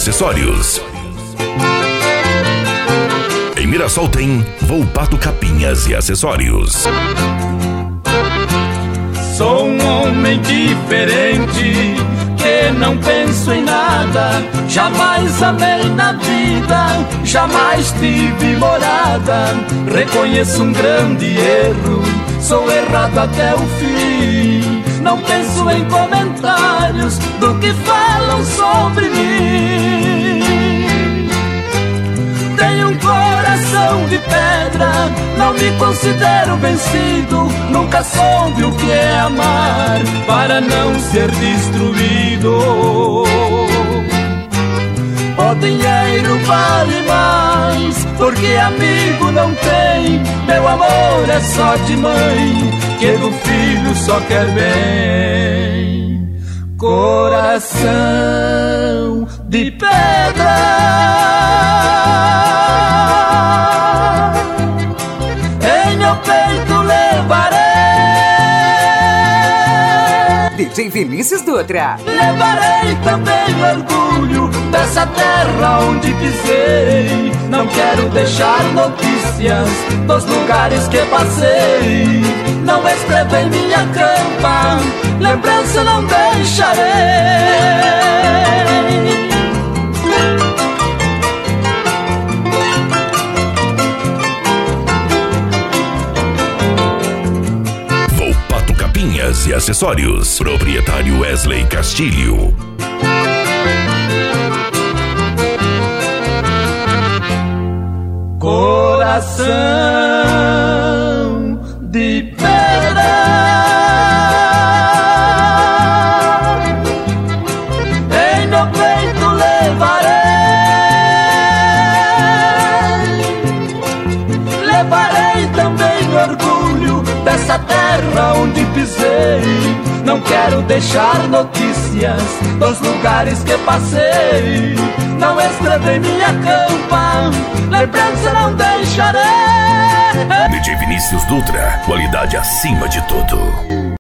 Acessórios. Em Mirassol tem Volpato Capinhas e Acessórios. Sou um homem diferente, que não penso em nada. Jamais amei na vida, jamais tive morada. Reconheço um grande erro, sou errado até o fim. Não penso em comentários do que falam sobre mim. Tenho um coração de pedra, não me considero vencido. Nunca soube o que é amar para não ser destruído. O dinheiro vale mais, porque amigo não tem. Meu amor é só de mãe, que do filho só quer bem. Coração de pedra, em meu peito levarei. DJ Vinícius Dutra. Levarei também orgulho dessa terra onde pisei. Não quero deixar notícias dos lugares que passei. Não escrevo em minha campa, lembrança não deixarei. Volpato Capinhas e Acessórios. Proprietário Wesley Castilho. Coração de pedra, em meu peito levarei. Levarei também orgulho dessa terra onde pisei. Não quero deixar notícias dos lugares que passei. Não escrevi minha campa, lembrança não deixarei. DJ Vinícius Dutra, qualidade acima de tudo.